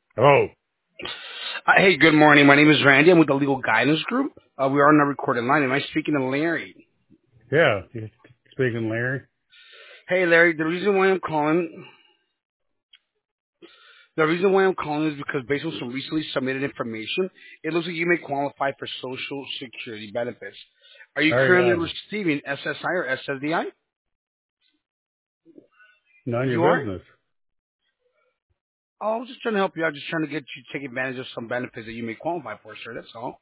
Oh, Hey, good morning. My name is Randy. I'm with the Legal Guidance Group. We are on a recorded line. Am I speaking to Larry? yeah. You speaking, Larry? Hey, Larry. The reason why I'm calling is because based on some recently submitted information, it looks like you may qualify for Social Security benefits. Are you All right, currently receiving SSI or SSDI? none of You your are? business. Oh, I was just trying to help you out. Just trying to get you to take advantage of some benefits that you may qualify for, sir. That's all.